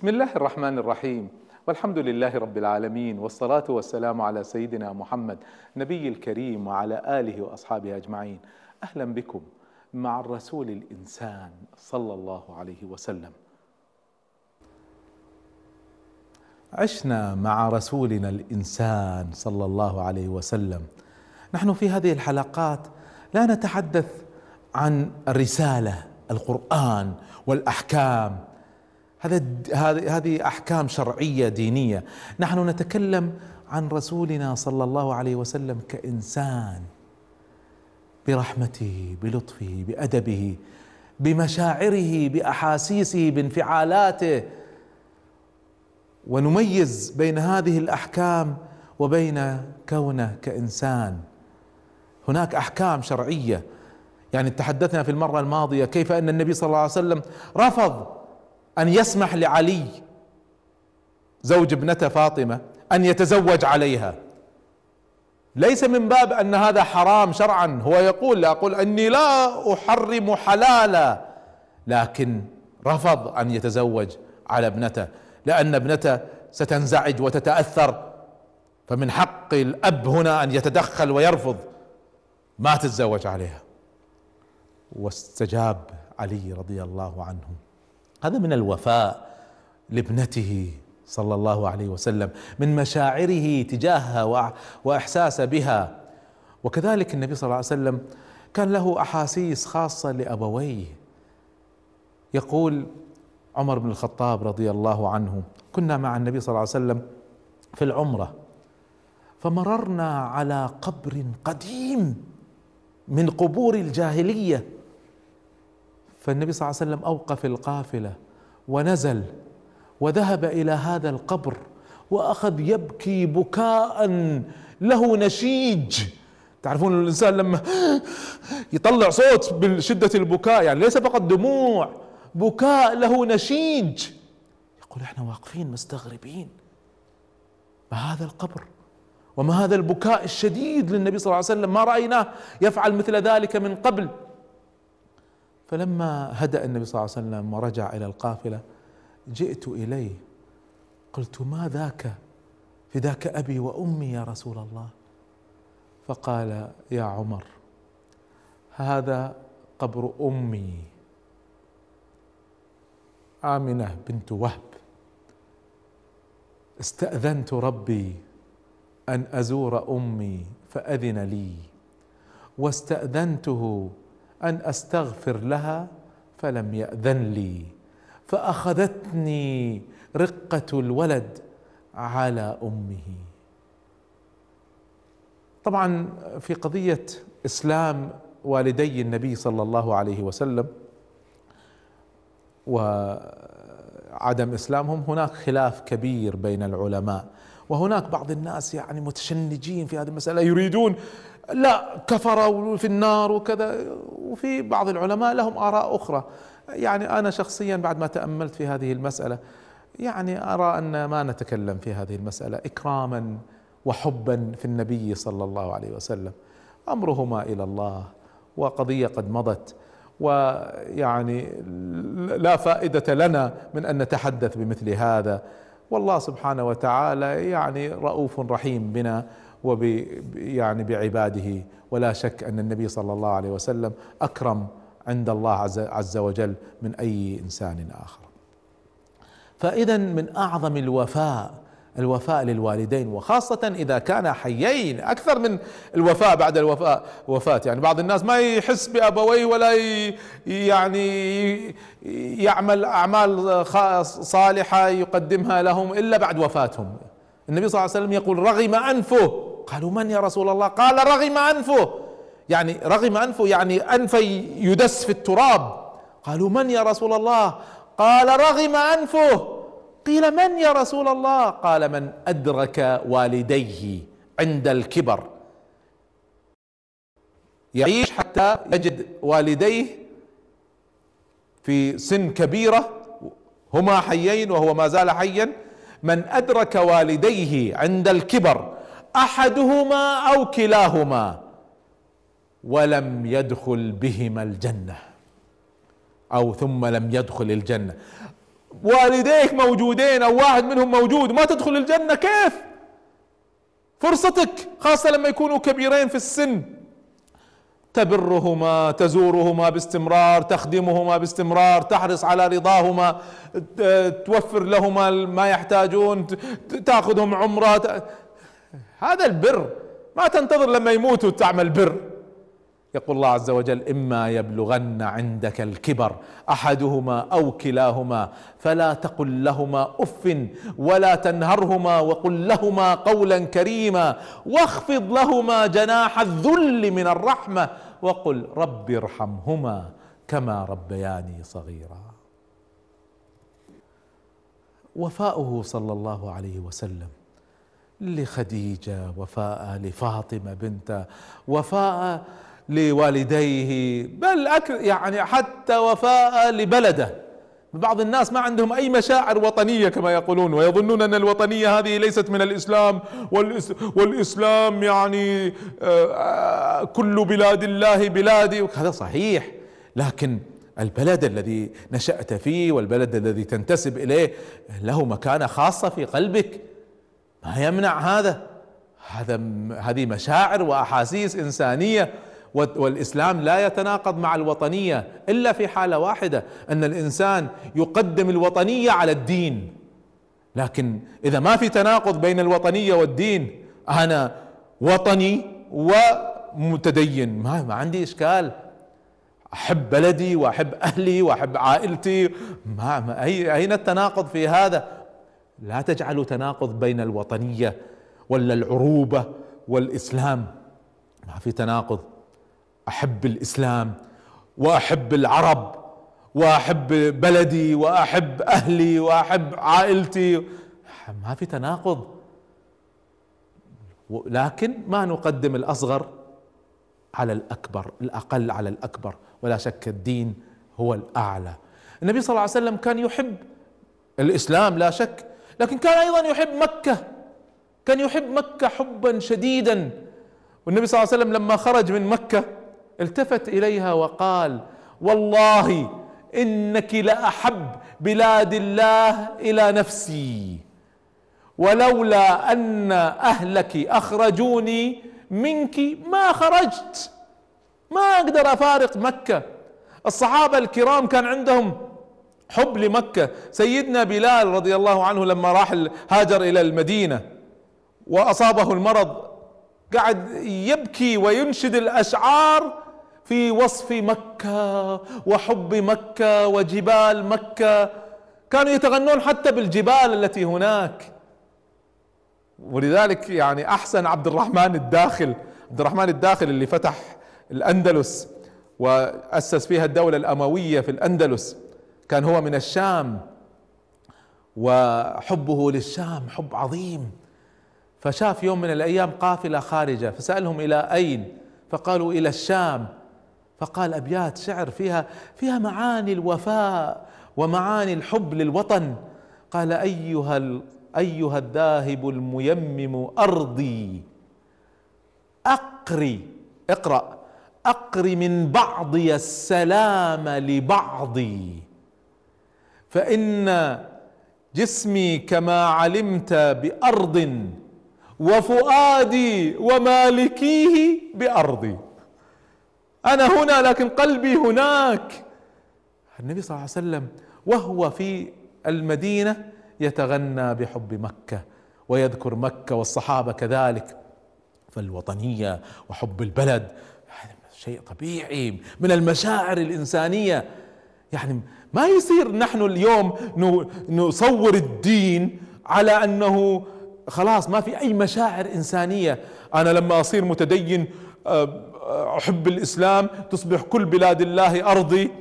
بسم الله الرحمن الرحيم، والحمد لله رب العالمين، والصلاة والسلام على سيدنا محمد نبي الكريم وعلى آله وأصحابه أجمعين. أهلا بكم مع الرسول الإنسان صلى الله عليه وسلم. عشنا مع رسولنا الإنسان صلى الله عليه وسلم. نحن في هذه الحلقات لا نتحدث عن الرسالة، القرآن والأحكام، هذه أحكام شرعية دينية. نحن نتكلم عن رسولنا صلى الله عليه وسلم كإنسان، برحمته، بلطفه، بأدبه، بمشاعره، بأحاسيسه، بانفعالاته. ونميز بين هذه الأحكام وبين كونه كإنسان. هناك أحكام شرعية، يعني تحدثنا في المرة الماضية كيف أن النبي صلى الله عليه وسلم رفض أن يسمح لعلي زوج ابنته فاطمة أن يتزوج عليها، ليس من باب أن هذا حرام شرعا، هو يقول: لا أقول أني لا أحرم حلالا، لكن رفض أن يتزوج على ابنته لأن ابنته ستنزعج وتتأثر، فمن حق الأب هنا أن يتدخل ويرفض، ما تتزوج عليها. واستجاب علي رضي الله عنه. هذا من الوفاء لابنته صلى الله عليه وسلم، من مشاعره تجاهها وإحساسه بها. وكذلك النبي صلى الله عليه وسلم كان له أحاسيس خاصة لأبويه. يقول عمر بن الخطاب رضي الله عنه: كنا مع النبي صلى الله عليه وسلم في العمرة، فمررنا على قبر قديم من قبور الجاهلية، فالنبي صلى الله عليه وسلم أوقف القافلة ونزل وذهب إلى هذا القبر وأخذ يبكي بكاء له نشيج. تعرفون الإنسان لما يطلع صوت بشدة البكاء، يعني ليس فقط دموع، بكاء له نشيج. يقول: احنا واقفين مستغربين، ما هذا القبر وما هذا البكاء الشديد للنبي صلى الله عليه وسلم، ما رأيناه يفعل مثل ذلك من قبل. فلما هدأ النبي صلى الله عليه وسلم ورجع إلى القافلة، جئت إليه قلت: ما ذاك؟ فداك أبي وأمي يا رسول الله. فقال: يا عمر، هذا قبر أمي آمنة بنت وهب، استأذنت ربي أن أزور أمي فأذن لي، واستأذنته أن أستغفر لها فلم يأذن لي، فأخذتني رقة الولد على أمه. طبعا في قضية إسلام والدي النبي صلى الله عليه وسلم وعدم إسلامهم هناك خلاف كبير بين العلماء، وهناك بعض الناس يعني متشنجين في هذه المسألة، يريدون لا كفروا في النار وكذا، وفي بعض العلماء لهم آراء أخرى. يعني أنا شخصيا بعد ما تأملت في هذه المسألة يعني أرى أن ما نتكلم في هذه المسألة إكراما وحبا في النبي صلى الله عليه وسلم، أمرهما إلى الله، وقضية قد مضت، ويعني لا فائدة لنا من أن نتحدث بمثل هذا. والله سبحانه وتعالى يعني رؤوف رحيم بنا يعني بعباده، ولا شك أن النبي صلى الله عليه وسلم أكرم عند الله عز وجل من أي إنسان آخر. فإذا من أعظم الوفاء للوالدين، وخاصة إذا كانا حيين، أكثر من الوفاء بعد الوفاة. يعني بعض الناس ما يحس بأبويه ولا يعني يعمل أعمال صالحة يقدمها لهم إلا بعد وفاتهم. النبي صلى الله عليه وسلم يقول: رغم أنفه. قالوا: من يا رسول الله؟ قال: رغم أنفه. يعني رغم أنفه يعني أنفه يدس في التراب. قالوا: من يا رسول الله؟ قال: رغم أنفه. قيل: من يا رسول الله؟ قال: من أدرك والديه عند الكبر، يعيش حتى يجد والديه في سن كبيرة هما حيين وهو ما زال حيا. من أدرك والديه عند الكبر أحدهما أو كلاهما ولم يدخل بهما الجنة، أو ثم لم يدخل الجنة. والديك موجودين او واحد منهم موجود ما تدخل الجنة، كيف؟ فرصتك، خاصة لما يكونوا كبيرين في السن، تبرهما، تزورهما باستمرار، تخدمهما باستمرار، تحرص على رضاهما، توفر لهما ما يحتاجون، تاخذهم عمرة. هذا البر، ما تنتظر لما يموتوا تعمل بر. يقول الله عز وجل: إما يبلغن عندك الكبر أحدهما أو كلاهما فلا تقل لهما أف ولا تنهرهما وقل لهما قولا كريما واخفض لهما جناح الذل من الرحمة وقل رب ارحمهما كما ربياني صغيرا. وفاؤه صلى الله عليه وسلم لخديجة، وفاء لفاطمة بنته، وفاء لوالديه، بل يعني حتى وفاء لبلده. بعض الناس ما عندهم أي مشاعر وطنية كما يقولون، ويظنون أن الوطنية هذه ليست من الإسلام، والإسلام يعني كل بلاد الله بلادي. هذا صحيح، لكن البلد الذي نشأت فيه والبلد الذي تنتسب إليه له مكانة خاصة في قلبك، ما يمنع هذه مشاعر وأحاسيس إنسانية. والإسلام لا يتناقض مع الوطنية إلا في حالة واحدة، أن الإنسان يقدم الوطنية على الدين. لكن إذا ما في تناقض بين الوطنية والدين، أنا وطني ومتدين، ما عندي إشكال، أحب بلدي وأحب أهلي وأحب عائلتي، أين التناقض في هذا؟ لا تجعلوا تناقض بين الوطنية ولا العروبة والإسلام، ما في تناقض. أحب الإسلام وأحب العرب وأحب بلدي وأحب أهلي وأحب عائلتي، ما في تناقض. لكن ما نقدم الأصغر على الأكبر، الأقل على الأكبر، ولا شك الدين هو الأعلى. النبي صلى الله عليه وسلم كان يحب الإسلام لا شك، لكن كان أيضا يحب مكة، كان يحب مكة حبا شديدا. والنبي صلى الله عليه وسلم لما خرج من مكة التفت إليها وقال: والله إنك لأحب بلاد الله إلى نفسي، ولولا أن أهلك أخرجوني منك ما خرجت، ما أقدر أفارق مكة. الصحابة الكرام كان عندهم حب لمكة. سيدنا بلال رضي الله عنه لما راح هاجر إلى المدينة وأصابه المرض قعد يبكي وينشد الأشعار في وصف مكة وحب مكة وجبال مكة، كانوا يتغنون حتى بالجبال التي هناك. ولذلك يعني أحسن عبد الرحمن الداخل اللي فتح الأندلس وأسس فيها الدولة الأموية في الأندلس، كان هو من الشام، وحبه للشام حب عظيم. فشاف يوم من الأيام قافلة خارجة فسألهم إلى أين؟ فقالوا إلى الشام. فقال أبيات شعر فيها معاني الوفاء ومعاني الحب للوطن. قال: أيها الذاهب الميمم أرضي أقري من بعضي السلام لبعضي، فإن جسمي كما علمت بأرض وفؤادي ومالكيه بأرضي. أنا هنا لكن قلبي هناك. النبي صلى الله عليه وسلم وهو في المدينة يتغنى بحب مكة ويذكر مكة، والصحابة كذلك. فالوطنية وحب البلد هذا شيء طبيعي من المشاعر الإنسانية. يعني ما يصير نحن اليوم نصور الدين على أنه خلاص ما في أي مشاعر إنسانية. أنا لما أصير متدين أحب الإسلام، تصبح كل بلاد الله أرضي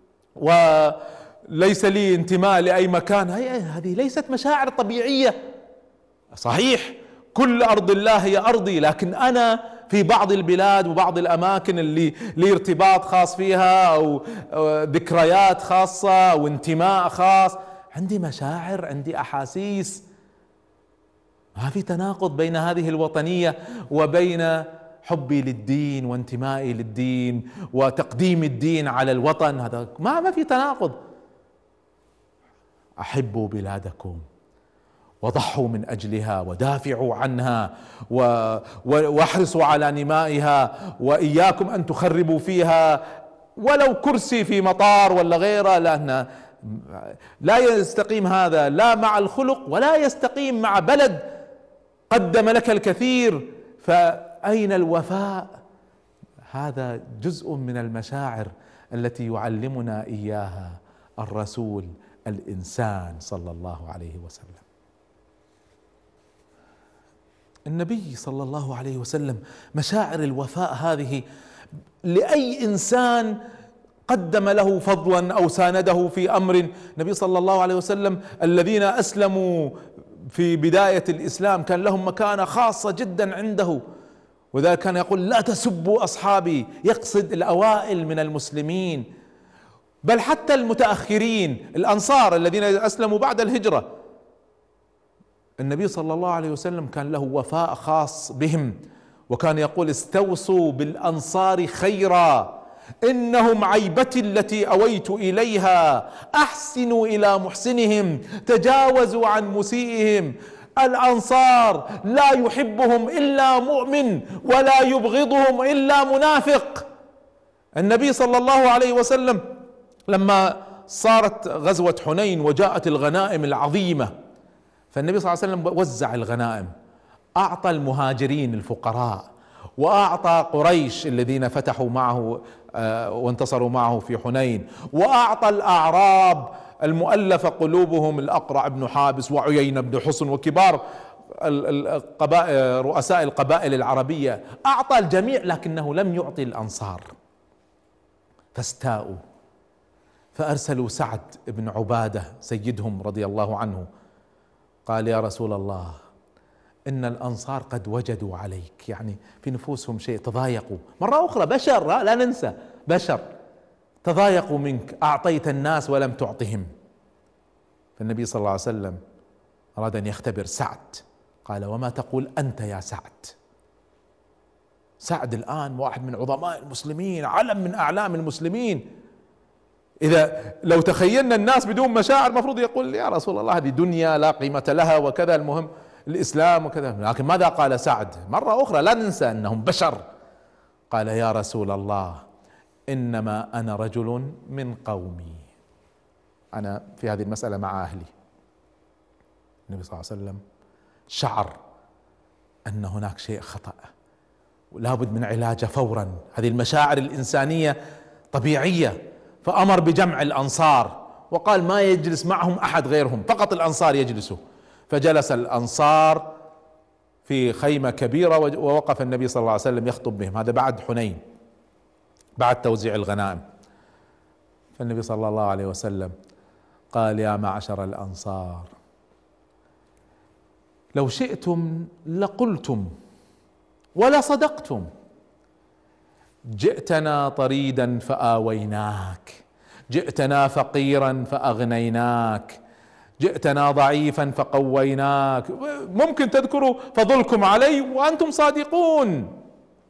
وليس لي انتماء لأي مكان. هذه ليست مشاعر طبيعية. صحيح كل أرض الله هي أرضي، لكن أنا في بعض البلاد وبعض الأماكن اللي لي ارتباط خاص فيها أو ذكريات خاصة أو انتماء خاص، عندي مشاعر، عندي أحاسيس. ما في تناقض بين هذه الوطنية وبين حبي للدين وانتمائي للدين وتقديم الدين على الوطن. هذا ما في تناقض. احبوا بلادكم وضحوا من اجلها ودافعوا عنها واحرصوا على نمائها، واياكم ان تخربوا فيها ولو كرسي في مطار ولا غيره، لأن لا يستقيم هذا لا مع الخلق ولا يستقيم مع بلد قدم لك الكثير. فأين الوفاء؟ هذا جزء من المشاعر التي يعلمنا إياها الرسول الإنسان صلى الله عليه وسلم. النبي صلى الله عليه وسلم مشاعر الوفاء هذه لأي إنسان قدم له فضلا أو سانده في أمر. النبي صلى الله عليه وسلم الذين أسلموا في بداية الإسلام كان لهم مكانة خاصة جدا عنده، وذلك كان يقول لا تسبوا أصحابي، يقصد الأوائل من المسلمين، بل حتى المتأخرين الأنصار الذين أسلموا بعد الهجرة. النبي صلى الله عليه وسلم كان له وفاء خاص بهم، وكان يقول استوصوا بالأنصار خيرا إنهم عيبتي التي أويت إليها، أحسنوا إلى محسنهم تجاوزوا عن مسيئهم. الأنصار لا يحبهم إلا مؤمن ولا يبغضهم إلا منافق. النبي صلى الله عليه وسلم لما صارت غزوة حنين وجاءت الغنائم العظيمة، فالنبي صلى الله عليه وسلم وزع الغنائم، أعطى المهاجرين الفقراء، وأعطى قريش الذين فتحوا معه وانتصروا معه في حنين، وأعطى الأعراب المؤلفة قلوبهم الأقرع بن حابس وعيينة بن حصن وكبار رؤساء القبائل العربية، أعطى الجميع، لكنه لم يعطي الأنصار. فاستاءوا فأرسلوا سعد بن عبادة سيدهم رضي الله عنه، قال يا رسول الله إن الأنصار قد وجدوا عليك، يعني في نفوسهم شيء، تضايقوا. مرة أخرى بشر، لا ننسى بشر، تضايقوا منك، أعطيت الناس ولم تعطهم. فالنبي صلى الله عليه وسلم أراد أن يختبر سعد، قال وما تقول أنت يا سعد؟ سعد الآن واحد من عظماء المسلمين، علم من أعلام المسلمين. إذا لو تخيلنا الناس بدون مشاعر مفروض يقول يا رسول الله هذه دنيا لا قيمة لها وكذا، المهم الإسلام وكذا. لكن ماذا قال سعد؟ مرة أخرى لا ننسى أنهم بشر، قال يا رسول الله إنما أنا رجل من قومي، أنا في هذه المسألة مع أهلي. النبي صلى الله عليه وسلم شعر أن هناك شيء خطأ ولا بد من علاجه فورا. هذه المشاعر الإنسانية طبيعية، فأمر بجمع الأنصار وقال ما يجلس معهم أحد غيرهم، فقط الأنصار يجلسوا. فجلس الأنصار في خيمة كبيرة، ووقف النبي صلى الله عليه وسلم يخطب بهم. هذا بعد حنين، بعد توزيع الغنائم. فالنبي صلى الله عليه وسلم قال يا معشر الأنصار لو شئتم لقلتم ولا صدقتم، جئتنا طريدا فآويناك، جئتنا فقيرا فأغنيناك، جئتنا ضعيفا فقويناك، ممكن تذكروا فضلكم علي وأنتم صادقون.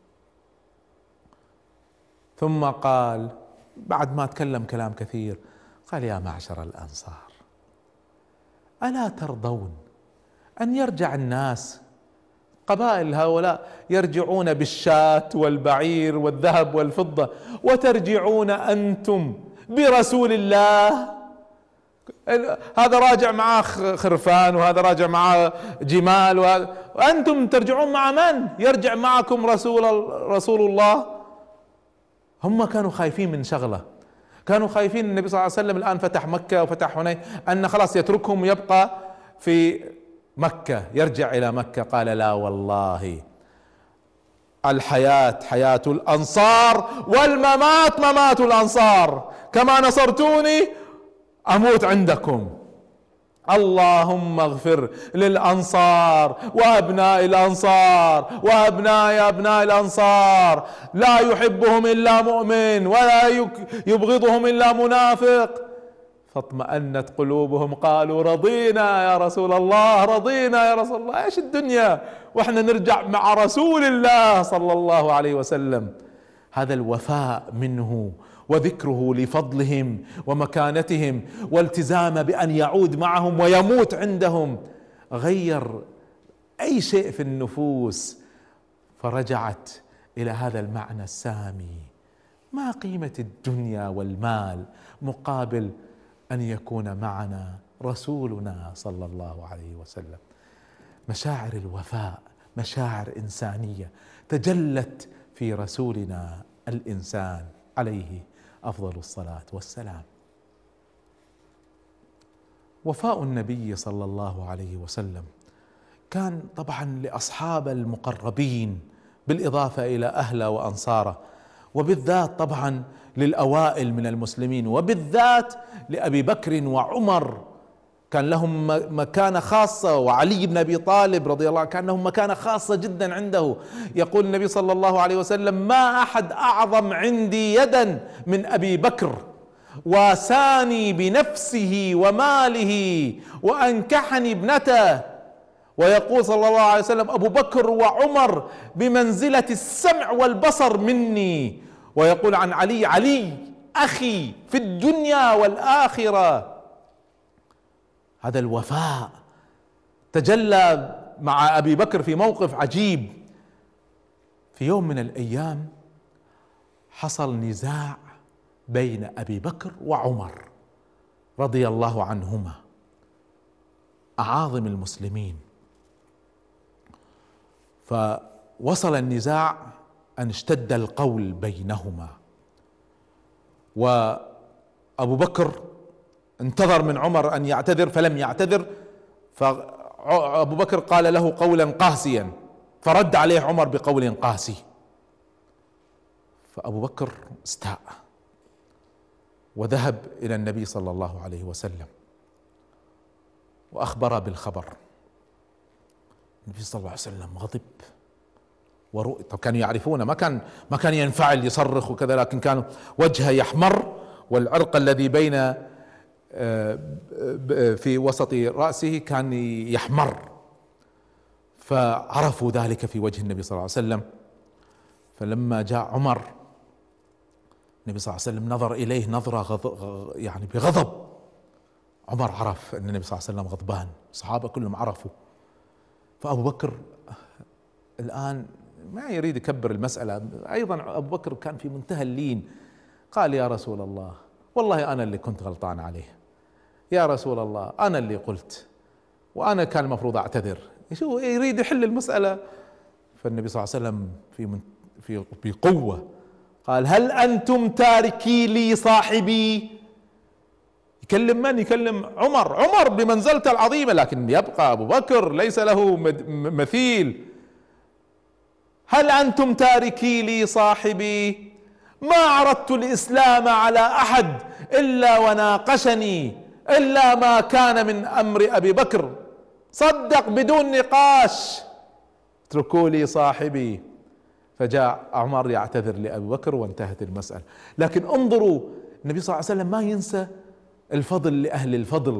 ثم قال بعد ما تكلم كلام كثير، قال يا معشر الأنصار ألا ترضون أن يرجع الناس، قبائل هؤلاء يرجعون بالشاة والبعير والذهب والفضة، وترجعون أنتم برسول الله؟ هذا راجع معاه خرفان وهذا راجع معاه جمال، وأنتم ترجعون مع من؟ يرجع معكم رسول الله. هم كانوا خايفين من شغلة، كانوا خايفين النبي صلى الله عليه وسلم الآن فتح مكة وفتح حنين أن خلاص يتركهم ويبقى في مكة، يرجع إلى مكة. قال لا والله الحياة حياة الأنصار والممات ممات الأنصار، كما نصرتوني أموت عندكم. اللهم اغفر للأنصار وأبناء الأنصار وأبناء أبناء الأنصار، لا يحبهم إلا مؤمن ولا يبغضهم إلا منافق. فاطمأنت قلوبهم، قالوا رضينا يا رسول الله، رضينا يا رسول الله. ايش الدنيا واحنا نرجع مع رسول الله صلى الله عليه وسلم. هذا الوفاء منه وذكره لفضلهم ومكانتهم والتزام بأن يعود معهم ويموت عندهم غير أي شيء في النفوس، فرجعت إلى هذا المعنى السامي: ما قيمة الدنيا والمال مقابل أن يكون معنا رسولنا صلى الله عليه وسلم. مشاعر الوفاء مشاعر إنسانية تجلت في رسولنا الإنسان عليه أفضل الصلاة والسلام. وفاء النبي صلى الله عليه وسلم كان طبعا لأصحاب المقربين بالإضافة إلى أهله وأنصاره، وبالذات طبعا للأوائل من المسلمين، وبالذات لأبي بكر وعمر كان لهم مكانة خاصة، وعلي بن أبي طالب رضي الله عنه كان لهم مكانة خاصة جدا عنده. يقول النبي صلى الله عليه وسلم: ما أحد أعظم عندي يدا من أبي بكر، واساني بنفسه وماله وأنكحني ابنته. ويقول صلى الله عليه وسلم: أبو بكر وعمر بمنزلة السمع والبصر مني. ويقول عن علي: علي أخي في الدنيا والآخرة. هذا الوفاء تجلى مع أبي بكر في موقف عجيب. في يوم من الأيام حصل نزاع بين أبي بكر وعمر رضي الله عنهما، أعاظم المسلمين. فوصل النزاع أن اشتد القول بينهما، وأبو بكر انتظر من عمر أن يعتذر فلم يعتذر، فأبو بكر قال له قولا قاسيا، فرد عليه عمر بقول قاسي. فأبو بكر استاء وذهب إلى النبي صلى الله عليه وسلم وأخبر بالخبر. النبي صلى الله عليه وسلم غضب طب كانوا يعرفونه، ما كان ينفعل يصرخ وكذا، لكن كان وجهه يحمر والعرق الذي بين في وسط رأسه كان يحمر، فعرفوا ذلك في وجه النبي صلى الله عليه وسلم. فلما جاء عمر النبي صلى الله عليه وسلم نظر إليه نظرة يعني بغضب. عمر عرف أن النبي صلى الله عليه وسلم غضبان، الصحابة كلهم عرفوا. فأبو بكر الآن ما يريد يكبر المسألة، أيضا أبو بكر كان في منتهى اللين. قال: يا رسول الله والله أنا اللي كنت غلطان عليه، يا رسول الله أنا اللي قلت، وأنا كان المفروض أعتذر. شو يريد يحل المسألة. فالنبي صلى الله عليه وسلم في قوة قال: هل أنتم تاركي لي صاحبي؟ يكلم من؟ يكلم عمر بمنزلته العظيمة، لكن يبقى أبو بكر ليس له مثيل. هل أنتم تاركي لي صاحبي؟ ما عرضت الإسلام على أحد إلا وناقشني، إلا ما كان من أمر أبي بكر، صدق بدون نقاش، اتركوا لي صاحبي. فجاء عمر يعتذر لأبي بكر وانتهت المسألة. لكن انظروا النبي صلى الله عليه وسلم ما ينسى الفضل لأهل الفضل،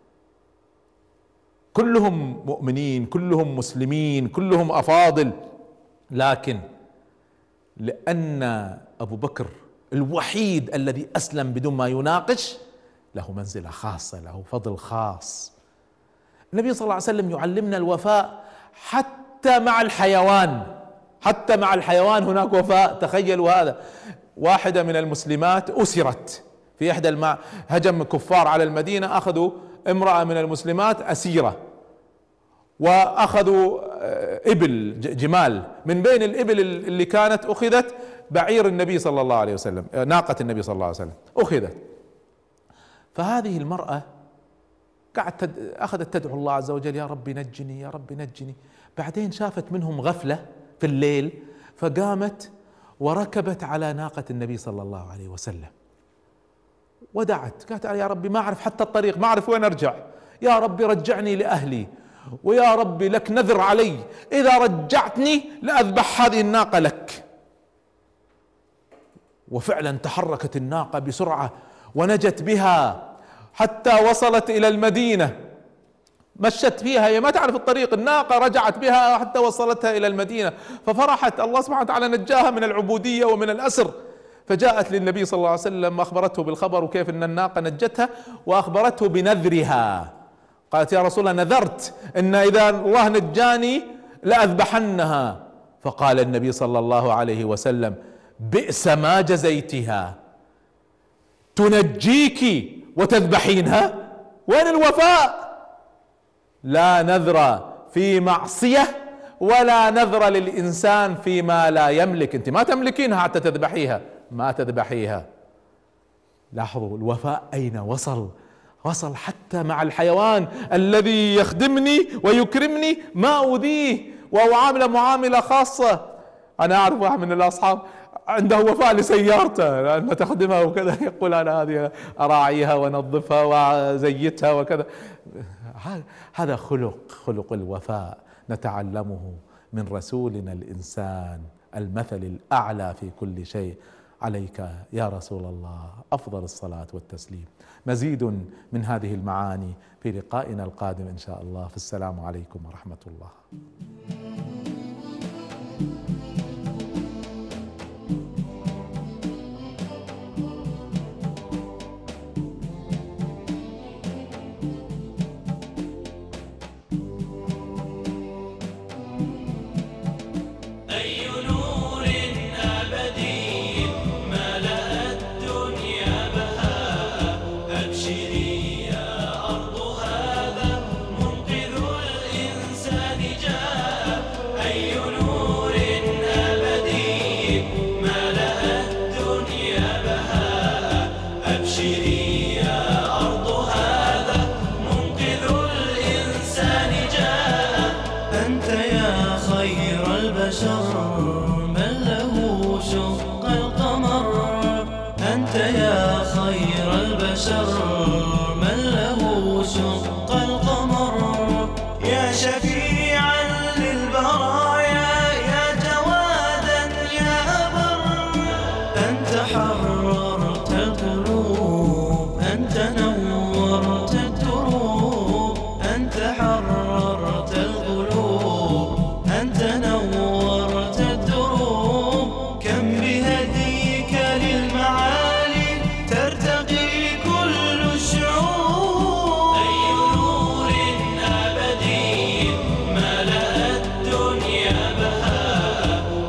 كلهم مؤمنين، كلهم مسلمين، كلهم أفاضل، لكن لأن أبو بكر الوحيد الذي أسلم بدون ما يناقش له منزلة خاصة، له فضل خاص. النبي صلى الله عليه وسلم يعلمنا الوفاء حتى مع الحيوان، حتى مع الحيوان هناك وفاء. تخيلوا هذا، واحدة من المسلمات أسرت في إحدى هجم كفار على المدينة، أخذوا امرأة من المسلمات أسيرة، وأخذوا إبل جمال، من بين الإبل اللي كانت أخذت بعير النبي صلى الله عليه وسلم، ناقة النبي صلى الله عليه وسلم أخذت. فهذه المرأة أخذت تدعو الله عز وجل: يا رب نجني، يا رب نجني. بعدين شافت منهم غفلة في الليل، فقامت وركبت على ناقة النبي صلى الله عليه وسلم ودعت، قالت: يا ربي ما أعرف حتى الطريق، ما أعرف وين أرجع، يا ربي رجعني لأهلي، ويا ربي لك نذر علي، إذا رجعتني لأذبح هذه الناقة لك. وفعلا تحركت الناقة بسرعة ونجت بها حتى وصلت إلى المدينة، مشت فيها، هي ما تعرف الطريق، الناقة رجعت بها حتى وصلتها إلى المدينة. ففرحت، الله سبحانه وتعالى نجاها من العبودية ومن الأسر. فجاءت للنبي صلى الله عليه وسلم أخبرته بالخبر وكيف أن الناقة نجتها، وأخبرته بنذرها، قالت يا رسول الله نذرت أن إذا الله نجاني لأذبحنها. فقال النبي صلى الله عليه وسلم بئس ما جزيتها، تنجيك وتذبحينها؟ وين الوفاء؟ لا نذر في معصية ولا نذر للإنسان فيما لا يملك. انت ما تملكينها حتى تذبحيها، ما تذبحيها. لاحظوا الوفاء أين وصل، وصل حتى مع الحيوان الذي يخدمني ويكرمني ما أؤذيه وأعامله معاملة خاصة. أنا أعرف واحد من الأصحاب عنده وفاء لسيارته لأنها تخدمها وكذا، يقول أنا هذه أراعيها ونظفها وزيتها وكذا. هذا خلق الوفاء نتعلمه من رسولنا الإنسان المثل الأعلى في كل شيء. عليك يا رسول الله أفضل الصلاة والتسليم. مزيد من هذه المعاني في لقائنا القادم إن شاء الله. فالسلام عليكم ورحمة الله.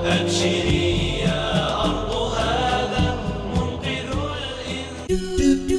do